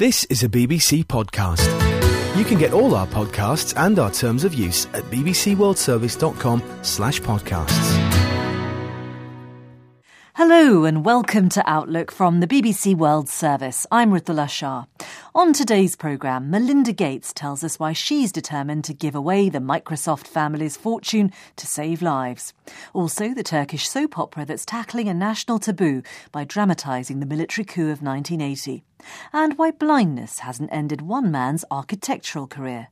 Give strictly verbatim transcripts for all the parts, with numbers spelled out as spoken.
This is a B B C podcast. You can get all our podcasts and our terms of use at bbcworldservice.com slash podcasts. Hello and welcome to Outlook from the B B C World Service. I'm Ruthala Shah. On today's programme, Melinda Gates tells us why she's determined to give away the Microsoft family's fortune to save lives. Also, the Turkish soap opera that's tackling a national taboo by dramatising the military coup of nineteen eighty. And why blindness hasn't ended one man's architectural career.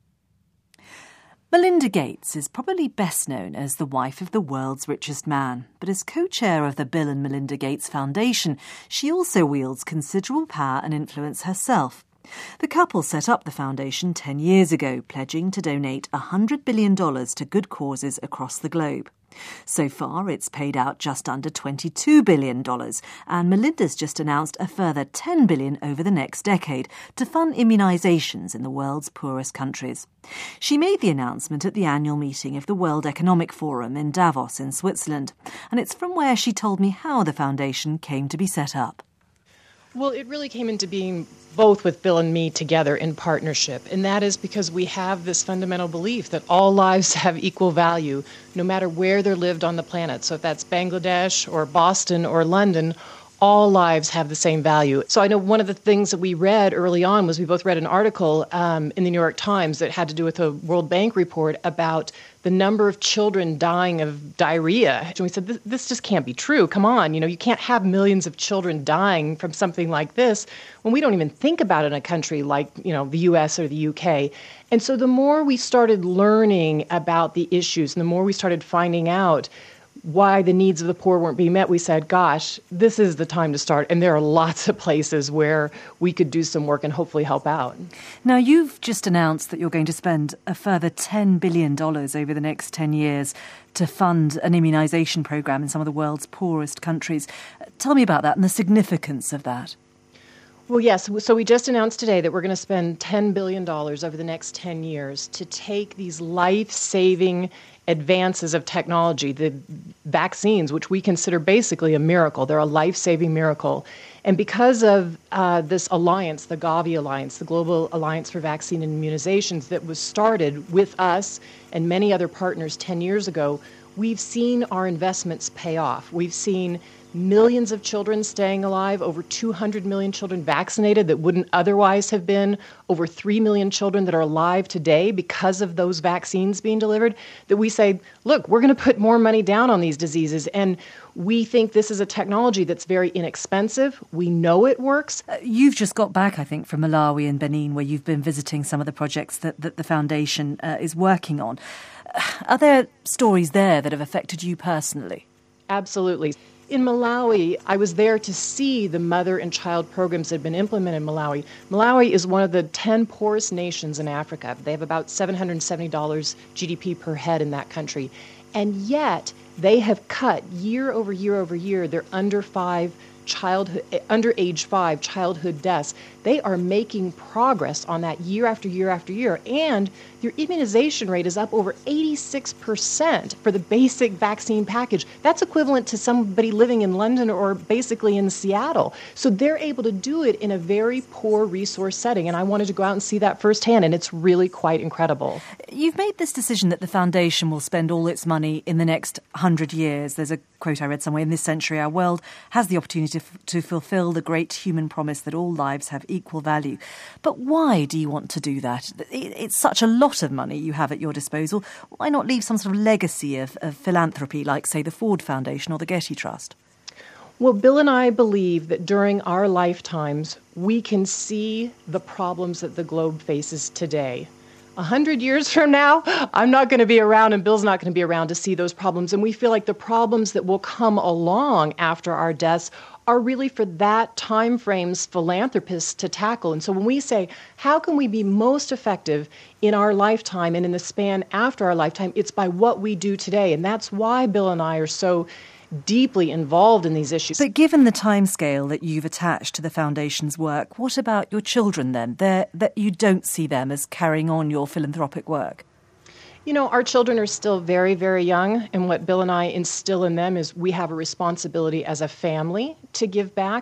Melinda Gates is probably best known as the wife of the world's richest man, but as co-chair of the Bill and Melinda Gates Foundation, she also wields considerable power and influence herself. The couple set up the foundation ten years ago, pledging to donate one hundred billion dollars to good causes across the globe. So far, it's paid out just under twenty-two billion dollars, and Melinda's just announced a further ten billion dollars over the next decade to fund immunisations in the world's poorest countries. She made the announcement at the annual meeting of the World Economic Forum in Davos in Switzerland, and it's from where she told me how the foundation came to be set up. Well, it really came into being both with Bill and me together in partnership, and that is because we have this fundamental belief that all lives have equal value, no matter where they're lived on the planet. So if that's Bangladesh or Boston or London, all lives have the same value. So I know one of the things that we read early on was we both read an article um, in the New York Times that had to do with a World Bank report about the number of children dying of diarrhea. And we said, this, this just can't be true. Come on, you know, you can't have millions of children dying from something like this when we don't even think about it in a country like, you know, the U S or the U K. And so the more we started learning about the issues and the more we started finding out why the needs of the poor weren't being met, we said, gosh, this is the time to start. And there are lots of places where we could do some work and hopefully help out. Now, you've just announced that you're going to spend a further ten billion dollars over the next ten years to fund an immunisation programme in some of the world's poorest countries. Tell me about that and the significance of that. Well, yes. So we just announced today that we're going to spend ten billion dollars over the next ten years to take these life-saving advances of technology, the vaccines, which we consider basically a miracle. They're a life-saving miracle. And because of uh, this alliance, the Gavi Alliance, the Global Alliance for Vaccine and Immunizations that was started with us and many other partners ten years ago, we've seen our investments pay off. We've seen millions of children staying alive, over two hundred million children vaccinated that wouldn't otherwise have been, over three million children that are alive today because of those vaccines being delivered, that we say, look, we're going to put more money down on these diseases. And we think this is a technology that's very inexpensive. We know it works. Uh, you've just got back, I think, from Malawi and Benin, where you've been visiting some of the projects that, that the foundation uh, is working on. Uh, are there stories there that have affected you personally? Absolutely. In Malawi, I was there to see the mother and child programs that have been implemented in Malawi. Malawi is one of the ten poorest nations in Africa. They have about seven hundred seventy dollars G D P per head in that country. And yet, they have cut year over year over year their under five childhood, under age five childhood deaths. They are making progress on that year after year after year. And their immunization rate is up over eighty-six percent for the basic vaccine package. That's equivalent to somebody living in London or basically in Seattle. So they're able to do it in a very poor resource setting. And I wanted to go out and see that firsthand. And it's really quite incredible. You've made this decision that the foundation will spend all its money in the next one hundred years. There's a quote I read somewhere, in this century, our world has the opportunity to, f- to fulfil the great human promise that all lives have equal value. But why do you want to do that? It's such a lot of money you have at your disposal. Why not leave some sort of legacy of, of philanthropy like, say, the Ford Foundation or the Getty Trust? Well, Bill and I believe that during our lifetimes, we can see the problems that the globe faces today. A hundred years from now, I'm not going to be around and Bill's not going to be around to see those problems. And we feel like the problems that will come along after our deaths are really for that time frame's philanthropists to tackle. And so when we say, how can we be most effective in our lifetime and in the span after our lifetime, it's by what we do today. And that's why Bill and I are so deeply involved in these issues. But given the timescale that you've attached to the foundation's work, what about your children then? They're, that you don't see them as carrying on your philanthropic work? You know, our children are still very, very young, and what Bill and I instill in them is we have a responsibility as a family to give back,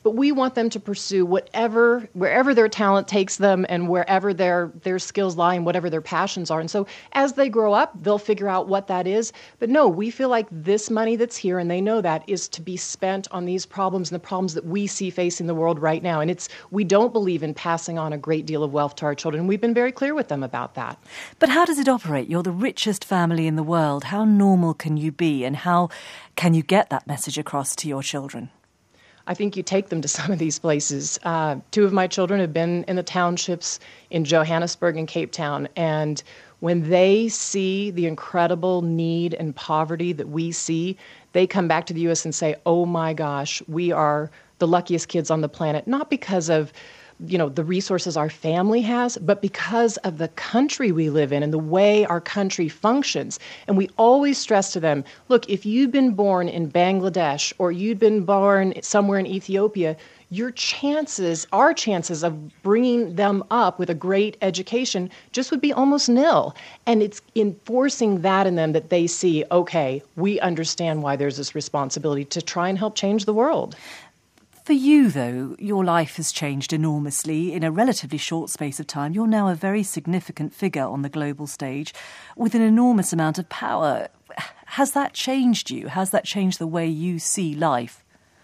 but we want them to pursue whatever, wherever their talent takes them and wherever their, their skills lie and whatever their passions are. And so as they grow up, they'll figure out what that is. But no, we feel like this money that's here, and they know that, is to be spent on these problems and the problems that we see facing the world right now. And it's we don't believe in passing on a great deal of wealth to our children. We've been very clear with them about that. But how does it operate? You're the richest family in the world. How normal can you be, and how can you get that message across to your children? I think you take them to some of these places. Uh, two of my children have been in the townships in Johannesburg and Cape Town, and when they see the incredible need and poverty that we see, they come back to the U S and say, oh my gosh, we are the luckiest kids on the planet, not because of you know, the resources our family has, but because of the country we live in and the way our country functions. And we always stress to them, look, if you'd been born in Bangladesh or you'd been born somewhere in Ethiopia, your chances, our chances of bringing them up with a great education just would be almost nil. And it's enforcing that in them that they see, okay, we understand why there's this responsibility to try and help change the world. For you, though, your life has changed enormously in a relatively short space of time. You're now a very significant figure on the global stage with an enormous amount of power. Has that changed you? Has that changed the way you see life?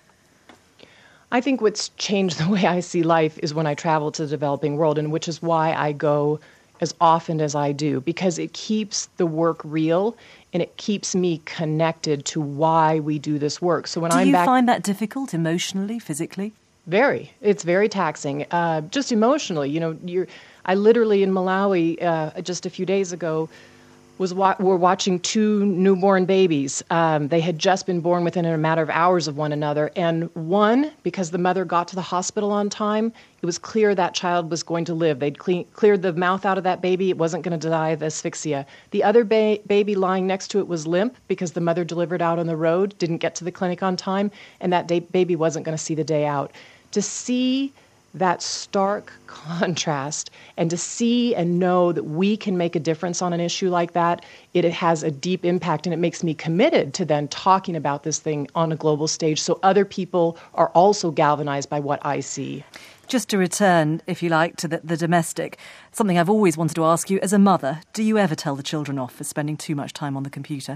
I think what's changed the way I see life is when I travel to the developing world, and which is why I go as often as I do, because it keeps the work real and it keeps me connected to why we do this work. So when do I'm you back, find that difficult emotionally, physically? Very. It's very taxing. Uh, just emotionally, you know. You're. I literally in Malawi uh, just a few days ago was wa- were watching two newborn babies. Um, they had just been born within a matter of hours of one another, and one, because the mother got to the hospital on time, it was clear that child was going to live. They'd clean, cleared the mouth out of that baby. It wasn't going to die of asphyxia. The other ba- baby lying next to it was limp because the mother delivered out on the road, didn't get to the clinic on time, and that day- baby wasn't going to see the day out. To see that stark contrast and to see and know that we can make a difference on an issue like that, it, it has a deep impact, and it makes me committed to then talking about this thing on a global stage so other people are also galvanized by what I see. Just to return, if you like, to the, the domestic, something I've always wanted to ask you, as a mother, do you ever tell the children off for spending too much time on the computer?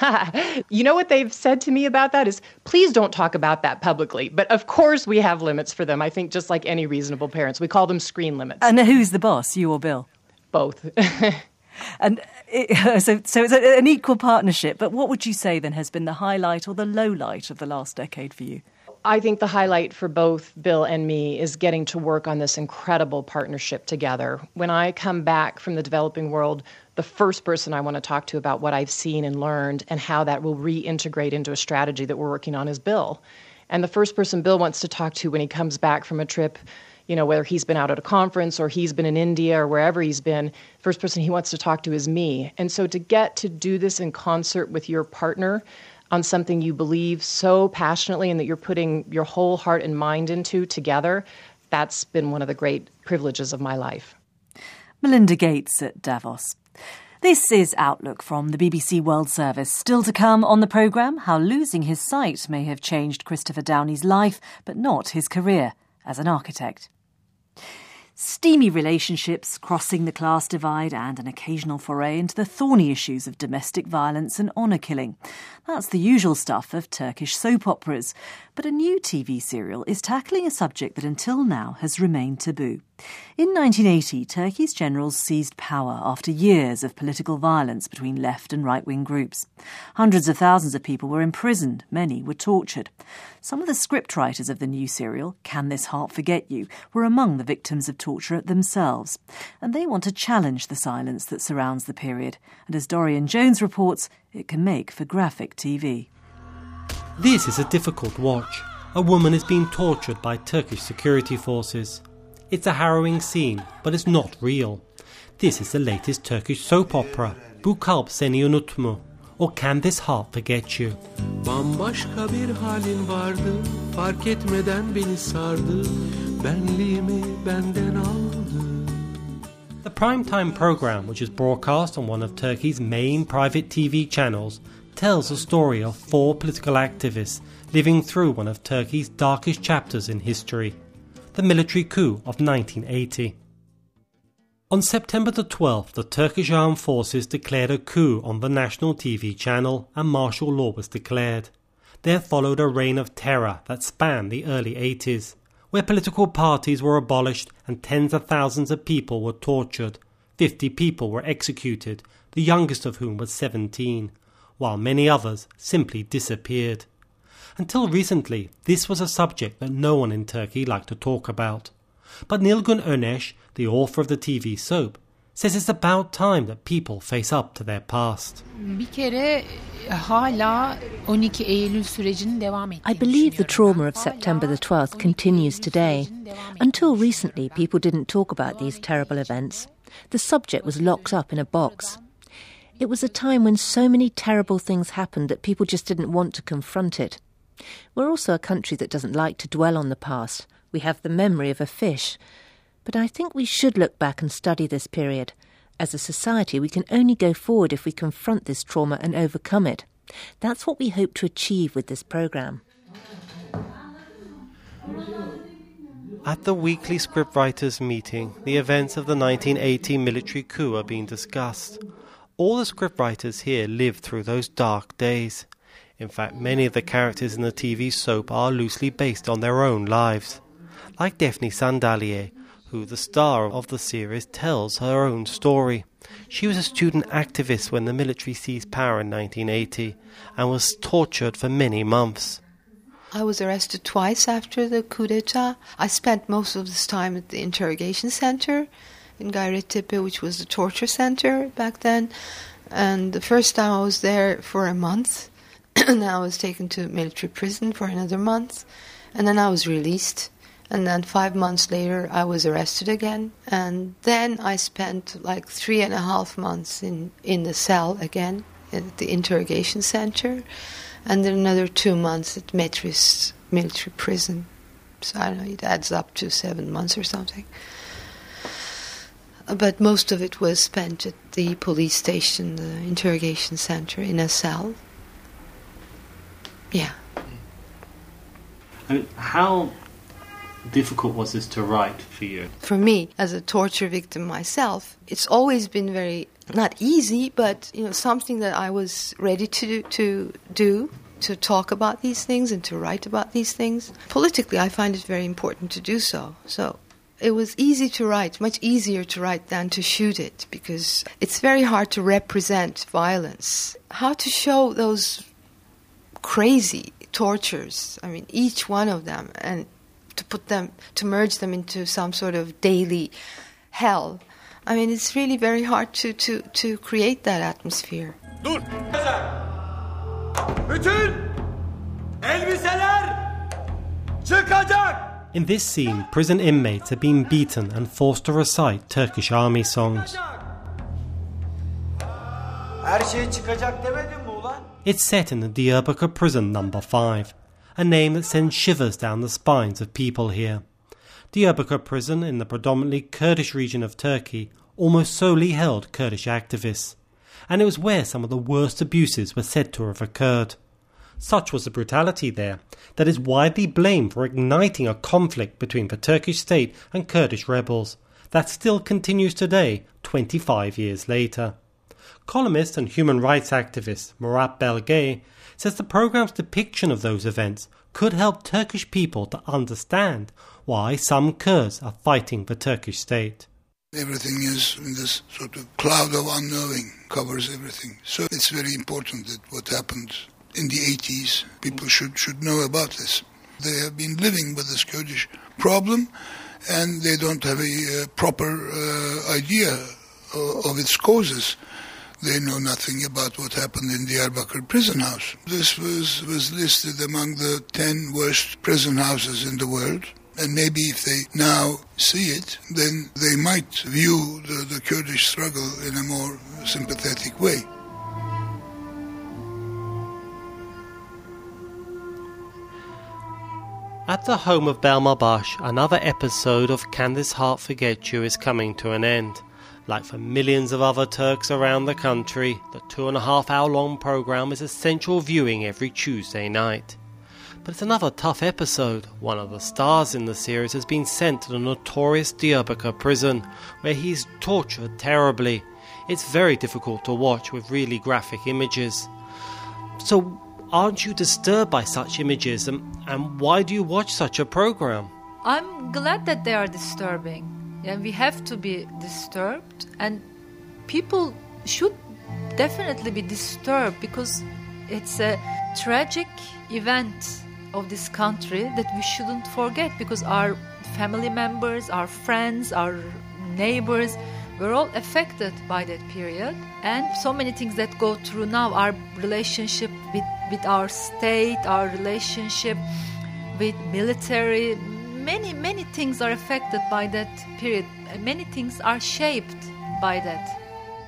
You know what they've said to me about that is, please don't talk about that publicly. But of course we have limits for them. I think just like any reasonable parents. We call them screen limits. And who's the boss, you or Bill? Both. And it, so, so it's a, an equal partnership. But what would you say then has been the highlight or the low light of the last decade for you? I think the highlight for both Bill and me is getting to work on this incredible partnership together. When I come back from the developing world, the first person I want to talk to about what I've seen and learned and how that will reintegrate into a strategy that we're working on is Bill. And the first person Bill wants to talk to when he comes back from a trip, you know, whether he's been out at a conference or he's been in India or wherever he's been, first person he wants to talk to is me. And so to get to do this in concert with your partner on something you believe so passionately and that you're putting your whole heart and mind into together, that's been one of the great privileges of my life. Melinda Gates at Davos. This is Outlook from the B B C World Service. Still to come on the programme, how losing his sight may have changed Christopher Downey's life, but not his career as an architect. Steamy relationships, crossing the class divide, and an occasional foray into the thorny issues of domestic violence and honour killing. That's the usual stuff of Turkish soap operas. But a new T V serial is tackling a subject that until now has remained taboo. In nineteen eighty, Turkey's generals seized power after years of political violence between left and right-wing groups. Hundreds of thousands of people were imprisoned, many were tortured. Some of the scriptwriters of the new serial, Can This Heart Forget You?, were among the victims of torture themselves. And they want to challenge the silence that surrounds the period. And as Dorian Jones reports, it can make for graphic T V. This is a difficult watch. A woman is being tortured by Turkish security forces. It's a harrowing scene, but it's not real. This is the latest Turkish soap opera, Bu Kalp Seni Unutmu, or Can This Heart Forget You? Bambaşka bir halin vardı, fark etmeden beni sardı, benliğimi benden aldı. The primetime programme, which is broadcast on one of Turkey's main private T V channels, tells the story of four political activists living through one of Turkey's darkest chapters in history, the military coup of nineteen eighty. On September the twelfth, the Turkish armed forces declared a coup on the national T V channel and martial law was declared. There followed a reign of terror that spanned the early eighties, where political parties were abolished and tens of thousands of people were tortured. Fifty people were executed, the youngest of whom was seventeen, while many others simply disappeared. Until recently, this was a subject that no one in Turkey liked to talk about. But Nilgün Öneş, the author of the T V soap, says it's about time that people face up to their past. I believe the trauma of September the twelfth continues today. Until recently, people didn't talk about these terrible events. The subject was locked up in a box. It was a time when so many terrible things happened that people just didn't want to confront it. We're also a country that doesn't like to dwell on the past. We have the memory of a fish. But I think we should look back and study this period. As a society, we can only go forward if we confront this trauma and overcome it. That's what we hope to achieve with this programme. At the weekly scriptwriters' meeting, the events of the nineteen eighty military coup are being discussed. All the scriptwriters here lived through those dark days. In fact, many of the characters in the T V soap are loosely based on their own lives. Like Defne Sandalye, who, the star of the series, tells her own story. She was a student activist when the military seized power in nineteen eighty and was tortured for many months. I was arrested twice after the coup d'etat. I spent most of this time at the interrogation center in Gayrettepe, which was the torture center back then. And the first time I was there for a month, and then I was taken to military prison for another month, and then I was released. And then five months later, I was arrested again. And then I spent like three and a half months in, in the cell again, at the interrogation center. And then another two months at Metris military prison. So I don't know, it adds up to seven months or something. But most of it was spent at the police station, the interrogation center, in a cell. Yeah. I mean, how difficult was this to write for you? For me, as a torture victim myself, it's always been very, not easy, but you know, something that I was ready to do, to do, to talk about these things and to write about these things. Politically, I find it very important to do so. So it was easy to write, much easier to write than to shoot it, because it's very hard to represent violence. How to show those crazy tortures, I mean, each one of them, and to put them, to merge them into some sort of daily hell. I mean, it's really very hard to, to, to create that atmosphere. Dur! Bütün elbiseler çıkacak! In this scene, prison inmates are being beaten and forced to recite Turkish army songs. Her şey çıkacak demedim mi ulan? It's set in the Diyarbakır prison number five, a name that sends shivers down the spines of people here. Diyarbakır prison, in the predominantly Kurdish region of Turkey, almost solely held Kurdish activists, and it was where some of the worst abuses were said to have occurred. Such was the brutality there that is widely blamed for igniting a conflict between the Turkish state and Kurdish rebels that still continues today, twenty-five years later. Columnist and human rights activist Murat Belge says the programme's depiction of those events could help Turkish people to understand why some Kurds are fighting the Turkish state. Everything is in this sort of cloud of unknowing, covers everything. So it's very important that what happened in the eighties, people should, should know about this. They have been living with this Kurdish problem and they don't have a uh, proper uh, idea of, of its causes. They know nothing about what happened in Diyarbakır prison house. This was, was listed among the ten worst prison houses in the world. And maybe if they now see it, then they might view the, the Kurdish struggle in a more sympathetic way. At the home of Belma Baş, another episode of Can This Heart Forget You is coming to an end. Like for millions of other Turks around the country, the two and a half hour long programme is essential viewing every Tuesday night. But it's another tough episode. One of the stars in the series has been sent to the notorious Diyarbakir prison, where he's tortured terribly. It's very difficult to watch with really graphic images. So, aren't you disturbed by such images, and, and why do you watch such a programme? I'm glad that they are disturbing. And we have to be disturbed, and people should definitely be disturbed because it's a tragic event of this country that we shouldn't forget, because our family members, our friends, our neighbors were all affected by that period, and so many things that go through now, our relationship with, with our state, our relationship with military. Many, many things are affected by that period. Many things are shaped by that.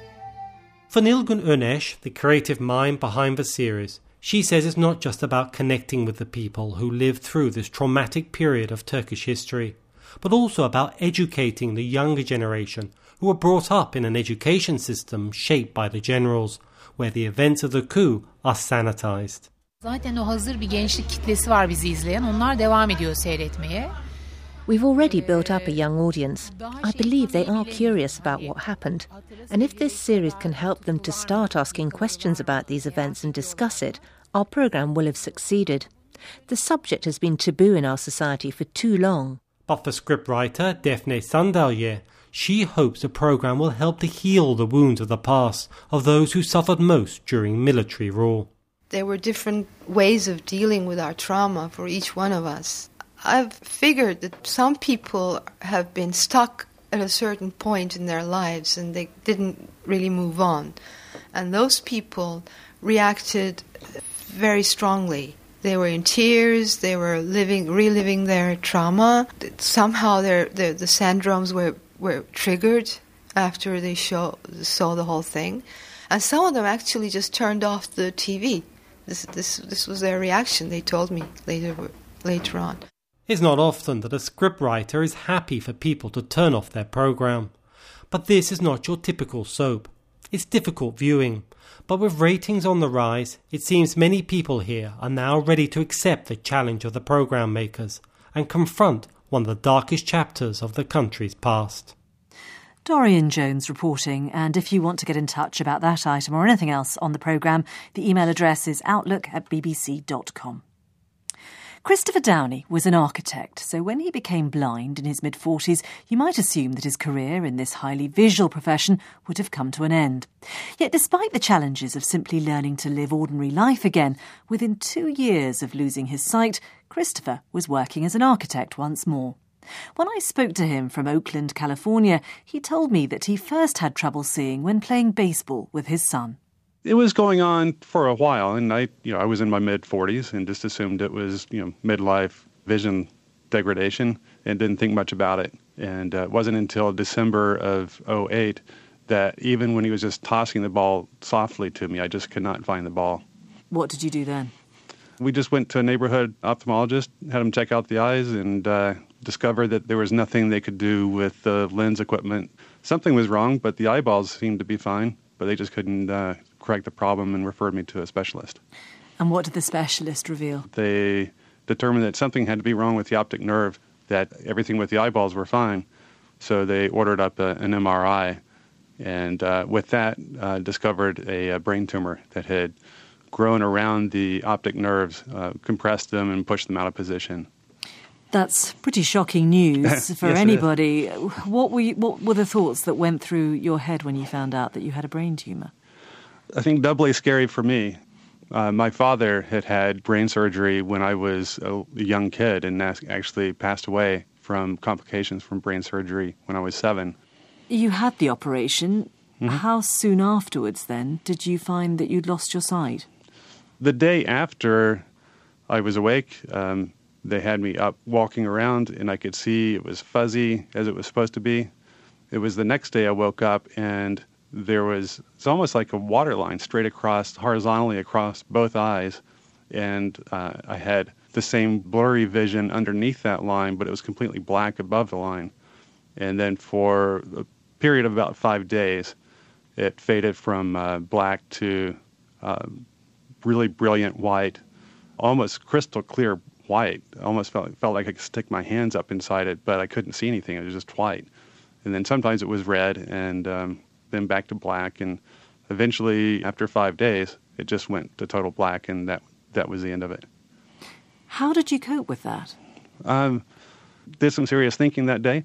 For Nilgün Öneş, the creative mind behind the series, she says it's not just about connecting with the people who lived through this traumatic period of Turkish history, but also about educating the younger generation who were brought up in an education system shaped by the generals, where the events of the coup are sanitized. Zaten o hazır bir gençlik kitlesi var bizi izleyen. Onlar devam ediyor seyretmeye. We've already built up a young audience. I believe they are curious about what happened. And if this series can help them to start asking questions about these events and discuss it, our programme will have succeeded. The subject has been taboo in our society for too long. But for scriptwriter Defne Sandalye, she hopes the programme will help to heal the wounds of the past of those who suffered most during military rule. There were different ways of dealing with our trauma for each one of us. I've figured that some people have been stuck at a certain point in their lives and they didn't really move on. And those people reacted very strongly. They were in tears, they were living, reliving their trauma. Somehow their, their, the syndromes were, were triggered after they show, saw the whole thing. And some of them actually just turned off the T V. This, this, this was their reaction, they told me later, later on. It's not often that a scriptwriter is happy for people to turn off their programme. But this is not your typical soap. It's difficult viewing. But with ratings on the rise, it seems many people here are now ready to accept the challenge of the programme makers and confront one of the darkest chapters of the country's past. Dorian Jones reporting, and if you want to get in touch about that item or anything else on the programme, the email address is outlook at b b c dot com. Christopher Downey was an architect, so when he became blind in his mid-forties, you might assume that his career in this highly visual profession would have come to an end. Yet despite the challenges of simply learning to live ordinary life again, within two years of losing his sight, Christopher was working as an architect once more. When I spoke to him from Oakland, California, he told me that he first had trouble seeing when playing baseball with his son. It was going on for a while, and I, you know, I was in my mid-forties and just assumed it was, you know, midlife vision degradation and didn't think much about it. And uh, it wasn't until December of oh eight that even when he was just tossing the ball softly to me, I just could not find the ball. What did you do then? We just went to a neighborhood ophthalmologist, had him check out the eyes, and uh, discovered that there was nothing they could do with the lens equipment. Something was wrong, but the eyeballs seemed to be fine, but they just couldn't uh, correct the problem and referred me to a specialist. And what did the specialist reveal? They determined that something had to be wrong with the optic nerve, that everything with the eyeballs were fine. So they ordered up a, an M R I, and uh, with that uh, discovered a, a brain tumor that had grown around the optic nerves, uh, compressed them and pushed them out of position. That's pretty shocking news for Yes, anybody. What were you, what were the thoughts that went through your head when you found out that you had a brain tumour? I think doubly scary for me. Uh, my father had had brain surgery when I was a young kid and actually passed away from complications from brain surgery when I was seven. You had the operation. Mm-hmm. How soon afterwards, then, did you find that you'd lost your sight? The day after I was awake, um, they had me up walking around, and I could see it was fuzzy as it was supposed to be. It was the next day I woke up, and there was, it's almost like a water line straight across, horizontally across both eyes, and uh, I had the same blurry vision underneath that line, but it was completely black above the line. And then for period of about five days, it faded from uh, black to uh, really brilliant white, almost crystal clear white. I almost felt, felt like I could stick my hands up inside it, but I couldn't see anything. It was just white. And then sometimes it was red, and um, then back to black. And eventually, after five days, it just went to total black, and that that was the end of it. How did you cope with that? Um, did some serious thinking that day,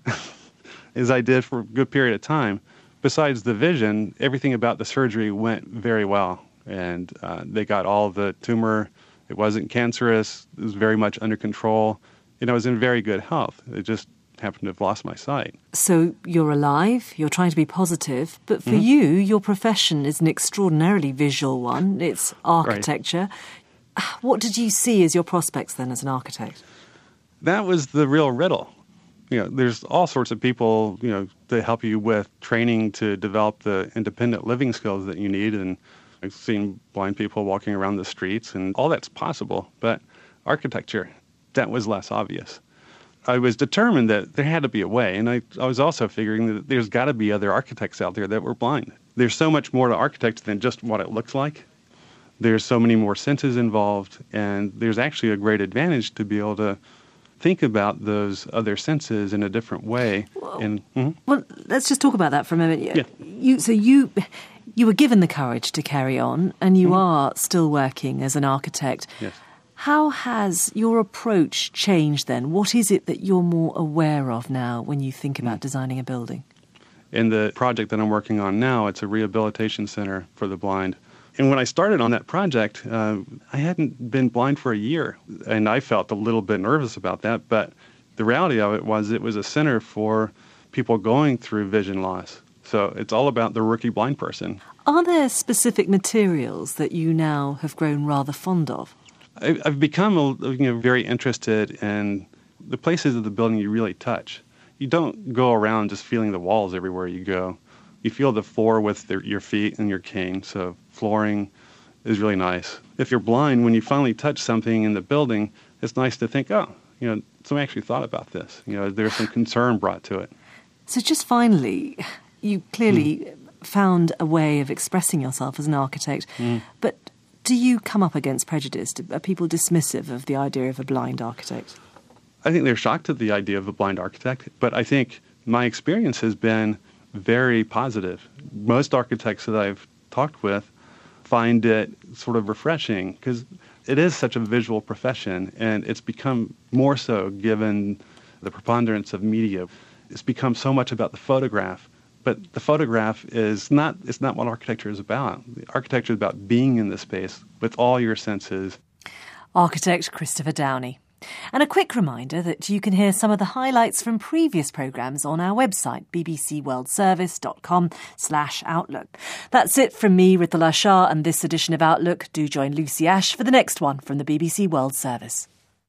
as I did for a good period of time. Besides the vision, everything about the surgery went very well. And uh, they got all the tumor. It wasn't cancerous. It was very much under control. And I was in very good health. It just happened to have lost my sight. So you're alive, you're trying to be positive, but for mm-hmm. you, your profession is an extraordinarily visual one. It's architecture. Right. What did you see as your prospects then as an architect? That was the real riddle. You know, there's all sorts of people, you know, to help you with training to develop the independent living skills that you need. And I've seen blind people walking around the streets, and all that's possible. But architecture, that was less obvious. I was determined that there had to be a way, and I, I was also figuring that there's got to be other architects out there that were blind. There's so much more to architecture than just what it looks like. There's so many more senses involved, and there's actually a great advantage to be able to think about those other senses in a different way. Well, and, mm-hmm. well let's just talk about that for a minute. Yeah. You, so you you were given the courage to carry on, and you mm-hmm. are still working as an architect. Yes. How has your approach changed then? What is it that you're more aware of now when you think about designing a building? In the project that I'm working on now, it's a rehabilitation center for the blind. And when I started on that project, uh, I hadn't been blind for a year, and I felt a little bit nervous about that. But the reality of it was it was a center for people going through vision loss. So it's all about the rookie blind person. Are there specific materials that you now have grown rather fond of? I've become you know, very interested in the places of the building you really touch. You don't go around just feeling the walls everywhere you go. You feel the floor with the, your feet and your cane, so flooring is really nice. If you're blind, when you finally touch something in the building, it's nice to think, oh, you know, someone actually thought about this. You know, there's some concern brought to it. So just finally, you clearly mm. found a way of expressing yourself as an architect, mm. but do you come up against prejudice? Are people dismissive of the idea of a blind architect? I think they're shocked at the idea of a blind architect, but I think my experience has been very positive. Most architects that I've talked with find it sort of refreshing because it is such a visual profession, and it's become more so given the preponderance of media. It's become so much about the photograph. But the photograph is not, it's not what architecture is about. Architecture is about being in the space with all your senses. Architect Christopher Downey. And a quick reminder that you can hear some of the highlights from previous programmes on our website, bbcworldservice.com slash Outlook. That's it from me, Rithala Shah, and this edition of Outlook. Do join Lucy Ash for the next one from the B B C World Service.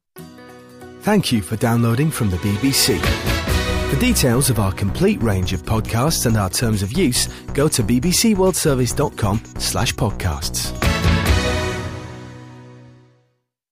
Thank you for downloading from the B B C. For details of our complete range of podcasts and our terms of use, go to bbcworldservice.com slash podcasts.